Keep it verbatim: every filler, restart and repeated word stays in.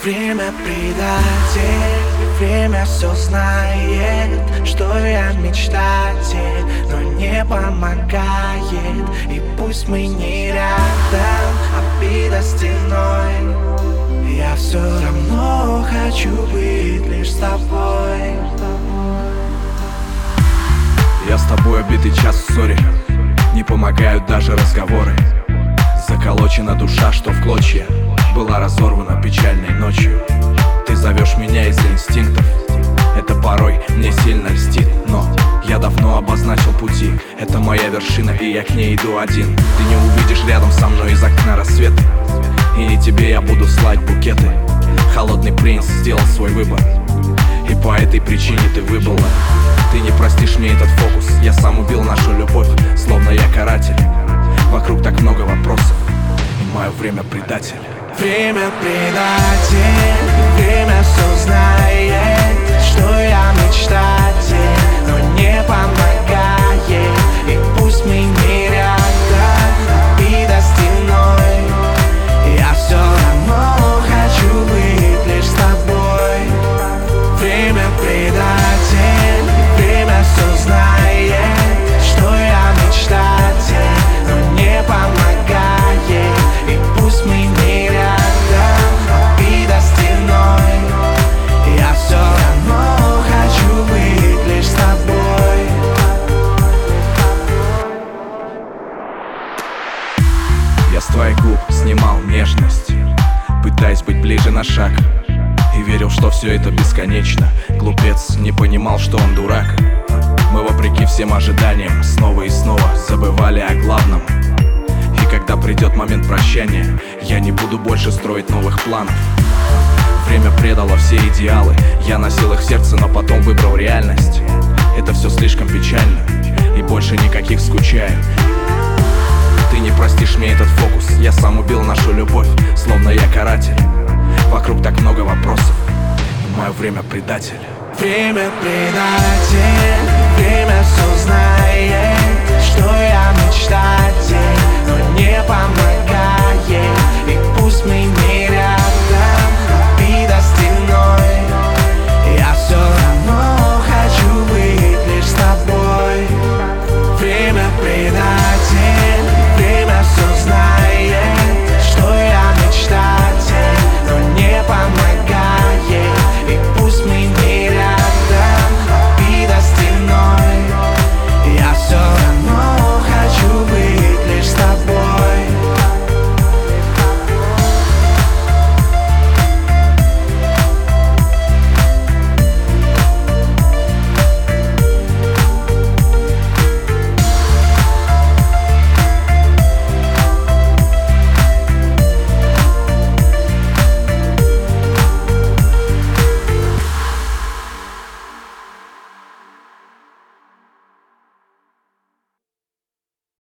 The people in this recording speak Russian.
Время предатель, время все знает, что я мечтатель, но не помогает. И пусть мы не рядом, обида стеной, я все равно хочу быть лишь с тобой. Я с тобой битый час в ссоре, не помогают даже разговоры. Заколочена душа, что в клочья была разорвана печальной ночью. Ты зовешь меня из-за инстинктов, это порой мне сильно льстит. Но я давно обозначил пути, это моя вершина, и я к ней иду один. Ты не увидишь рядом со мной из окна рассветы, и не тебе я буду слать букеты. Холодный принц сделал свой выбор, и по этой причине ты выбыла. Ты не простишь мне этот фокус, я сам убил нашу любовь, словно я каратель. Вокруг так много вопросов, и мое время предатель. Время предатель, время все знает, что я мечтатель, но не помогает. И пусть мы не рядом, обида стеной, я все равно хочу быть лишь с тобой. Время предатель, время все знает, что я мечтатель, но не помогает. И пусть мы не рядом, обида стеной, я все равно хочу быть лишь с тобой. Я с твоих губ снимал нежность, пытаясь быть ближе на шаг, и верил, что все это бесконечно. Глупец не понимал, что он дурак. Мы, вопреки всем ожиданиям, снова и снова забывали о главном. И когда придет момент прощания, я не буду больше строить новых планов. Время предало все идеалы, я носил их в сердце, но потом выбрал реальность. Это все слишком печально, и больше никаких скучаю. Ты не простишь мне этот фокус, я сам убил нашу любовь, словно я каратель. Вокруг так много вопросов, и мое время предатель. Время предатель, время все